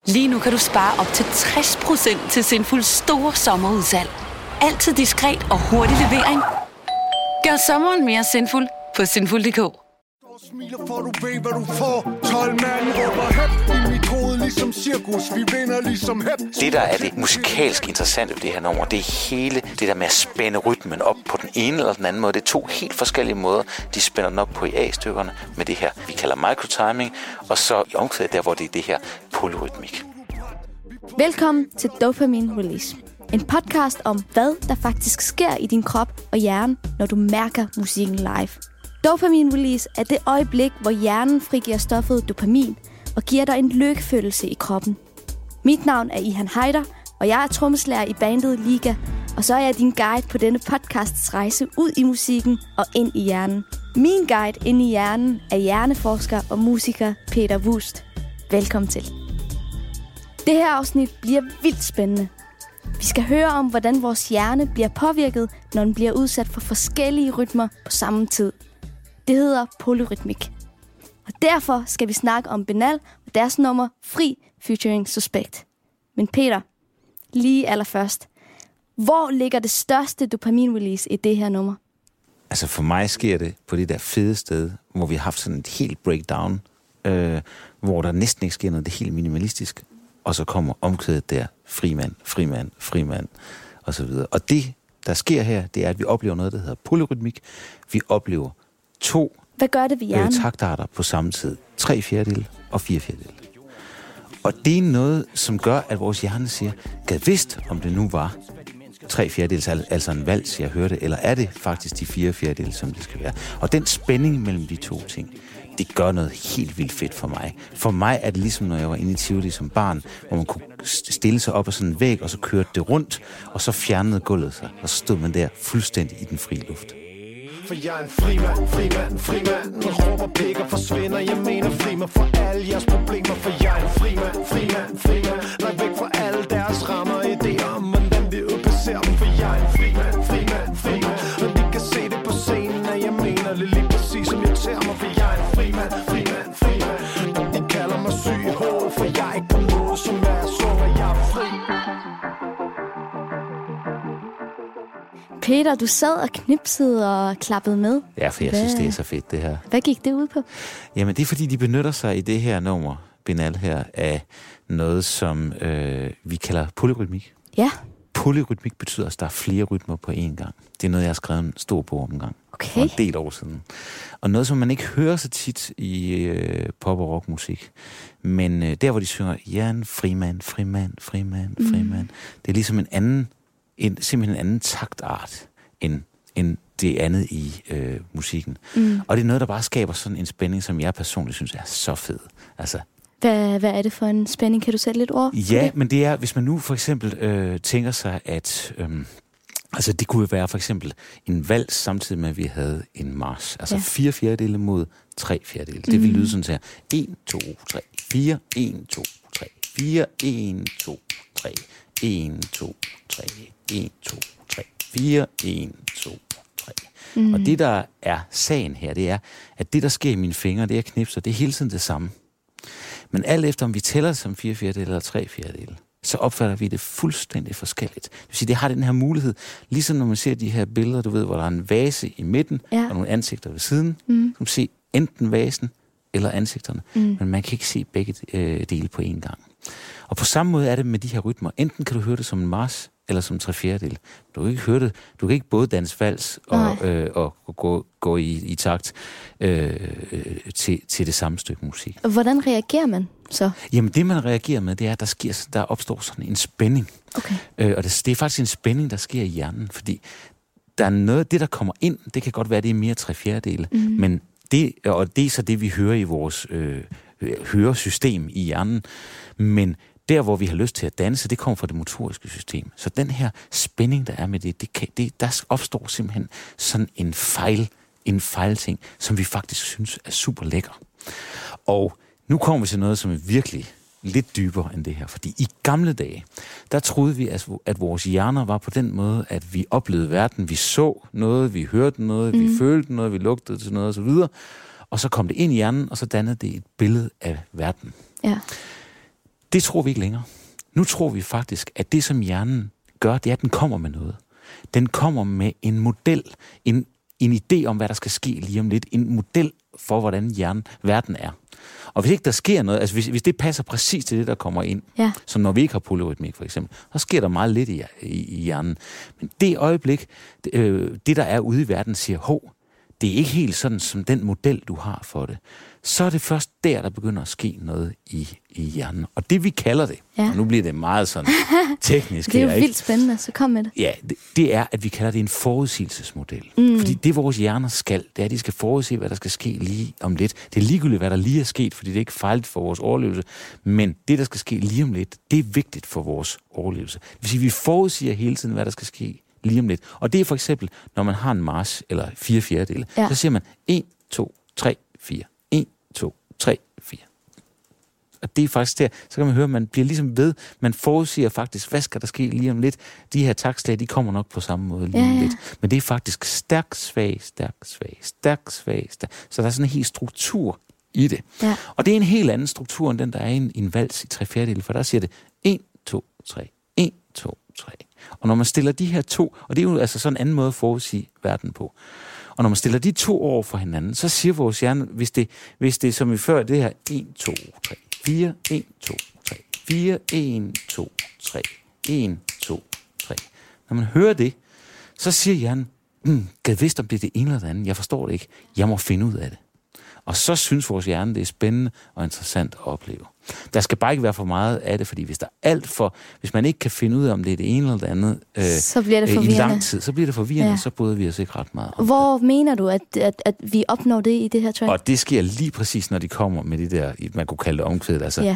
Lige nu kan du spare op til 60% til Sinfuls store sommerudsalg. Altid diskret og hurtig levering. Gør sommeren mere sinful på sinful.dk. Smiler for du ved hvad du får. 12 mand råber hæt i mit hoved ligesom cirkus. Vi vinder ligesom hæt. Det der er det musikalsk interessante ved det her nummer, det er hele det der med at spænde rytmen op på den ene eller den anden måde. Det er to helt forskellige måder, de spænder den op på i A-stykkerne med det her, vi kalder microtiming, og så i omkvædet der, hvor det er det her polyrytmik. Velkommen til Dopamine Release. En podcast om, hvad der faktisk sker i din krop og hjerne, når du mærker musikken live. Dopamine Release er det øjeblik, hvor hjernen frigiver stoffet dopamin og giver dig en lykkefølelse i kroppen. Mit navn er Ihan Heider, og jeg er trommeslager i bandet Liga, og så er jeg din guide på denne podcasts rejse ud i musikken og ind i hjernen. Min guide ind i hjernen er hjerneforsker og musiker Peter Wust. Velkommen til. Det her afsnit bliver vildt spændende. Vi skal høre om, hvordan vores hjerne bliver påvirket, når den bliver udsat for forskellige rytmer på samme tid. Det hedder polyrytmik. Og derfor skal vi snakke om Benal og deres nummer Fri featuring Suspekt. Men Peter, lige allerførst. Hvor ligger det største dopamin-release i det her nummer? Altså for mig sker det på det der fede sted, hvor vi har haft sådan et helt breakdown, hvor der næsten ikke sker noget, det er helt minimalistisk. Og så kommer omkvædet der, frimand, og så videre. Og det, der sker her, det er, at vi oplever noget, der hedder polyrytmik. Vi oplever to Hvad gør det ved hjernen? Taktarter på samme tid. 3/4 og 4/4. Og det er noget, som gør, at vores hjerne siger, gad vidst, om det nu var 3/4, altså en vals, jeg hørte, eller er det faktisk de 4/4, som det skal være. Og den spænding mellem de to ting, det gør noget helt vildt fedt for mig. For mig er det ligesom, når jeg var inde i Tivoli som barn, hvor man kunne stille sig op ad sådan en væg, og så kørte det rundt, og så fjernede gulvet sig, og så stod man der fuldstændig i den frie luft. For jeg er en frimand. Råber pæk og forsvinder. Jeg mener fri mig for alle jeres problemer. For jeg er en frimand. Lad væk fra alle deres rammer og idéer om, hvordan vi udplacerer dem. For jeg er en frimand. Og de kan se det på scenen, at jeg mener det lige præcis, som jeg tager mig. For jeg er en frimand. De kalder mig syg i hovedet, for jeg er ikke på noget, som er så, at jeg er fri. Peter, du sad og knipsede og klappede med. Ja, for jeg synes, det er så fedt, det her. Hvad gik det ud på? Jamen, det er fordi, de benytter sig i det her nummer, Benal her, af noget, som vi kalder polyrytmik. Ja. Polyrytmik betyder, at der er flere rytmer på én gang. Det er noget, jeg har skrevet en stor bog om en gang. Okay. For en del år siden. Og noget, som man ikke hører så tit i pop- og rockmusik. Men der, hvor de synger, Jan, frimand. Det er ligesom simpelthen en anden taktart, end det andet i musikken. Og det er noget, der bare skaber sådan en spænding, som jeg personligt synes er så fed. Altså, Hvad er det for en spænding? Kan du sætte lidt ord? Ja, men det er, hvis man nu for eksempel tænker sig, at altså det kunne være for eksempel en vals, samtidig med, at vi havde en march. Altså 4/4 mod 3/4. Det vil lyde sådan her. 1, 2, 3, 4, 1, 2, 3, 4, 1, 2, 3, 1, 2, 3, 1, 2, 3, 4, 1, 2, 3. Og det, der er sagen her, det er, at det, der sker i mine fingre, det jeg knipser, det er hele tiden det samme. Men alt efter, om vi tæller det som 4/4 eller 3/4, så opfatter vi det fuldstændig forskelligt. Det vil sige, det har den her mulighed, ligesom når man ser de her billeder, du ved, hvor der er en vase i midten, og nogle ansigter ved siden, så kan se enten vasen eller ansigterne, men man kan ikke se begge dele på én gang. Og på samme måde er det med de her rytmer. Enten kan du høre det som en march, eller som 3/4. Du kan ikke høre det. Du kan ikke både danse vals og gå i takt til det samme stykke musik. Hvordan reagerer man så? Jamen det, man reagerer med, det er, at der opstår sådan en spænding. Okay. Og det er faktisk en spænding, der sker i hjernen, fordi der er noget, det der kommer ind, det kan godt være, det er mere 3/4, men det er så det, vi hører i vores høresystem i hjernen, men der, hvor vi har lyst til at danse, det kommer fra det motoriske system. Så den her spænding, der er med der opstår simpelthen sådan en fejlting, som vi faktisk synes er super lækker. Og nu kommer vi til noget, som er virkelig lidt dybere end det her. Fordi i gamle dage, der troede vi, at vores hjerner var på den måde, at vi oplevede verden. Vi så noget, vi hørte noget, vi følte noget, vi lugtede til noget osv. Og så kom det ind i hjernen, og så dannede det et billede af verden. Ja. Det tror vi ikke længere. Nu tror vi faktisk, at det, som hjernen gør, det er, at den kommer med noget. Den kommer med en model, en idé om, hvad der skal ske lige om lidt. En model for, hvordan verden er. Og hvis ikke der sker noget, altså hvis det passer præcis til det, der kommer ind, som når vi ikke har polyrytmik for eksempel, så sker der meget lidt i hjernen. Men det øjeblik, det der er ude i verden, siger, det er ikke helt sådan, som den model, du har for det. Så er det først der begynder at ske noget i hjernen. Og det, vi kalder det, og nu bliver det meget sådan teknisk. Det er jo vildt spændende, så kom med det. Ja, det er, at vi kalder det en forudsigelsesmodel. Fordi det, vores hjerner skal, det er, at de skal forudse, hvad der skal ske lige om lidt. Det er ligegyldigt, hvad der lige er sket, fordi det er ikke fejligt for vores overlevelse. Men det, der skal ske lige om lidt, det er vigtigt for vores overlevelse. Det vil sige, at vi forudsiger hele tiden, hvad der skal ske lige om lidt. Og det er for eksempel, når man har en march, eller 4/4, så siger man 1, 2, 3, 4. 1, 2, 3, 4. Og det er faktisk der, så kan man høre, at man bliver ligesom ved, man forudsiger faktisk, hvad skal der ske lige om lidt. De her taktslag, de kommer nok på samme måde lige om lidt. Men det er faktisk stærk, svag, stærk, svag, stærk, svag, stærk. Så der er sådan en hel struktur i det. Ja. Og det er en helt anden struktur, end den, der er i en vals i 3/4, for der siger det 1, 2, 3, 1, 2, 3. Og når man stiller de her to, og det er jo altså sådan en anden måde at forudsige verden på. Og når man stiller de to over for hinanden, så siger vores hjerne, hvis det som vi før, det her 1, 2, 3, 4, 1, 2, 3, 4, 1, 2, 3, 1, 2, 3. Når man hører det, så siger hjernen, gad vidst om det er det ene eller det andet, jeg forstår det ikke, jeg må finde ud af det. Og så synes vores hjerne, det er spændende og interessant at opleve. Der skal bare ikke være for meget af det, fordi hvis man ikke kan finde ud af, om det er det ene eller det andet så bliver det forvirrende. I lang tid, så bliver det forvirrende, så bryder vi os ikke ret meget om. Hvor mener du, at vi opnår det i det her track? Og det sker lige præcis, når de kommer med det der, man kunne kalde det omkvædet, altså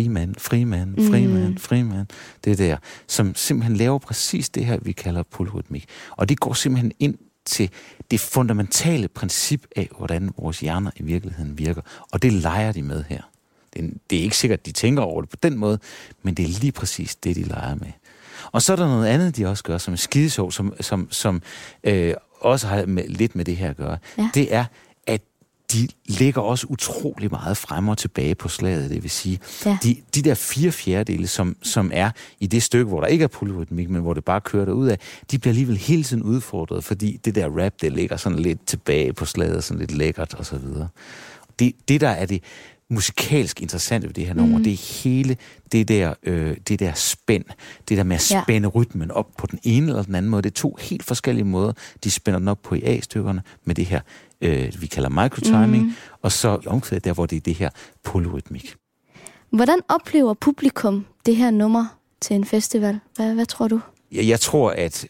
frimand, det der, som simpelthen laver præcis det her, vi kalder polyrytmik. Og det går simpelthen ind til det fundamentale princip af, hvordan vores hjerner i virkeligheden virker. Og det leger de med her. Det er ikke sikkert, at de tænker over det på den måde, men det er lige præcis det, de leger med. Og så er der noget andet, de også gør, som er skidesjovt, som også har lidt med det her at gøre. Ja. Det er, at de ligger også utrolig meget frem og tilbage på slaget, det vil sige. Ja. De der 4/4, som er i det stykke, hvor der ikke er polyrytmik, men hvor det bare kører derud af, de bliver alligevel hele tiden udfordret, fordi det der rap, det ligger sådan lidt tilbage på slaget, sådan lidt lækkert og så videre. Det der er det musikalsk interessante ved det her nummer, det er hele det der spænd, det der med at spænde rytmen op på den ene eller den anden måde. Det er to helt forskellige måder, de spænder den op på i A-stykkerne med det her, vi kalder microtiming, og så i omkvædet der, hvor det er det her polyrytmik. Hvordan oplever publikum det her nummer til en festival? Hvad tror du? Jeg tror, at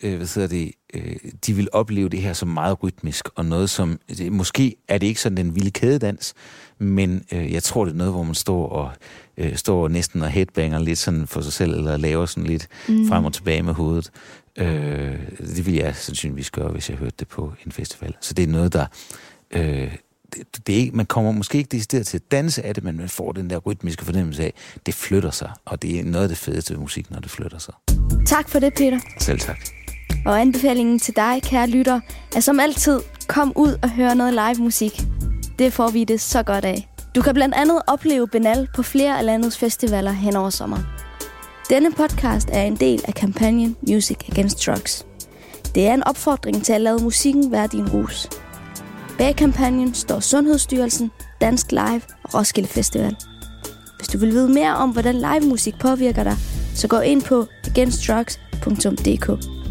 de vil opleve det her som meget rytmisk, og noget som, måske er det ikke sådan den vilde kædedans, men jeg tror, det er noget, hvor man står næsten og headbanger lidt sådan for sig selv, eller laver sådan lidt frem og tilbage med hovedet. Det vil jeg sandsynligvis gøre, hvis jeg hørte det på en festival. Så det er noget, der... det er ikke, man kommer måske ikke decideret til at danse af det, men man får den der rytmiske fornemmelse af, det flytter sig, og det er noget af det fedeste ved musik, når det flytter sig. Tak for det, Peter. Selv tak. Og anbefalingen til dig, kære lytter, er som altid, kom ud og hør noget live musik. Det får vi det så godt af. Du kan blandt andet opleve Benal på flere af landets festivaler hen over sommeren. Denne podcast er en del af kampagnen Music Against Drugs. Det er en opfordring til at lade musikken være din rus. Bag kampagnen står Sundhedsstyrelsen, Dansk Live og Roskilde Festival. Hvis du vil vide mere om, hvordan live musik påvirker dig, så gå ind på againstdrugs.dk.